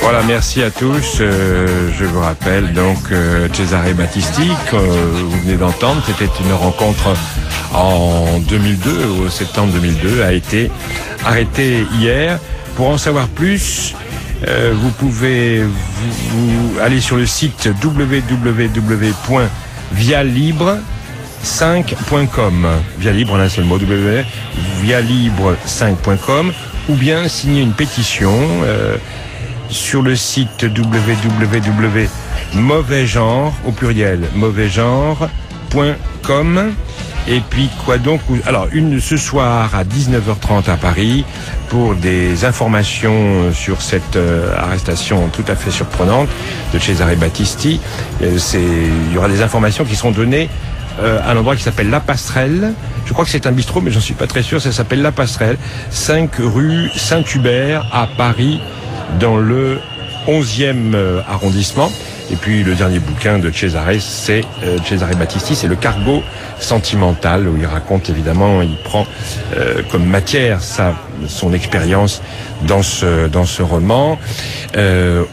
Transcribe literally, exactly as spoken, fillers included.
Voilà, merci à tous. Euh, je vous rappelle donc euh, Cesare Battisti, que vous venez d'entendre, c'était une rencontre en deux mille deux, au septembre deux mille deux, a été arrêté hier. Pour en savoir plus, euh, vous pouvez vous, vous aller sur le site w w w point via libre cinq point com, via libre en un seul mot, w via libre cinq point com, ou bien signer une pétition euh, sur le site w w w point mauvais genre au pluriel mauvais genre point com. Et puis quoi donc, alors une ce soir à dix-neuf heures trente à Paris pour des informations sur cette euh, arrestation tout à fait surprenante de Cesare Battisti. Euh, c'est il y aura des informations qui seront données euh, à un endroit qui s'appelle La Passerelle. Je crois que c'est un bistrot, mais j'en suis pas très sûr. Ça s'appelle La Passerelle, cinq rue Saint-Hubert à Paris, dans le onzième euh, arrondissement. Et puis le dernier bouquin de Cesare, c'est euh, Cesare Battisti, c'est Le Cargo sentimental, où il raconte évidemment, il prend euh, comme matière sa son expérience dans ce dans ce roman. Euh,